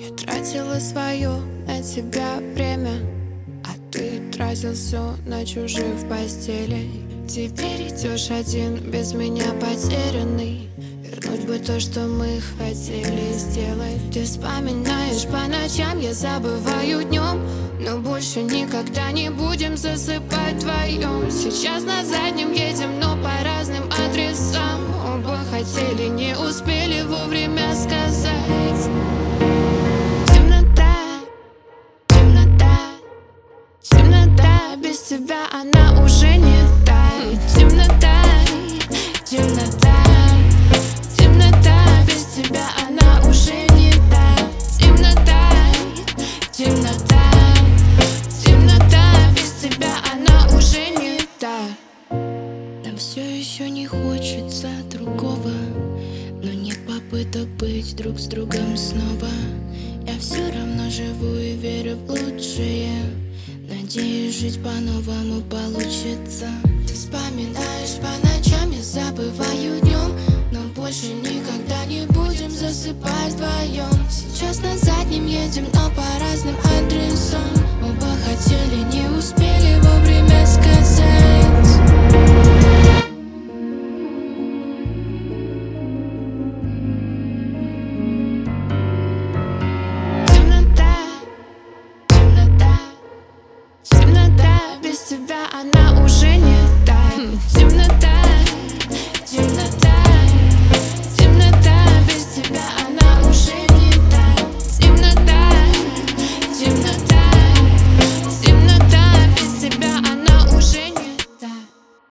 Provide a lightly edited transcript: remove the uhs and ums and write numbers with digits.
Я тратила свое на тебя время, а ты тратил все на чужих в постели. Теперь идешь один, без меня потерянный. Вернуть бы то, что мы хотели сделать. Ты вспоминаешь по ночам, я забываю днем, но больше никогда не будем засыпать вдвоем. Сейчас на заднем едем, но по разным адресам. Оба хотели, не успели вовремя сказать. Темнота, темнота, темнота, без тебя она уже не тает. Темнота, темнота, темнота, без тебя она уже не тает. Темнота, темнота, темнота, без тебя она уже не тает. Нам все еще не хочется другого, но нет попыток быть друг с другом снова. Я все равно живу и верю в лучшее. Надеюсь, жить по-новому получится. Ты вспоминаешь по ночам, я забываю днем, но больше никогда не будем засыпать вдвоем. Сейчас на заднем едем, но по разным адресам. Оба хотели, не успели